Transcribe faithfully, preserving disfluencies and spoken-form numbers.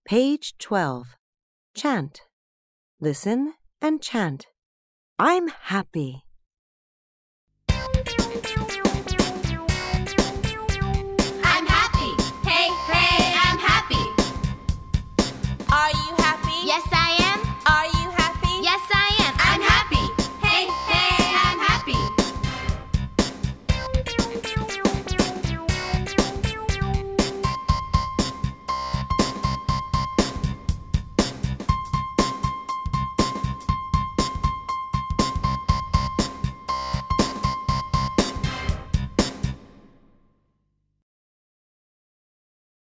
Page twelve. Chant. Listen and chant. I'm happy.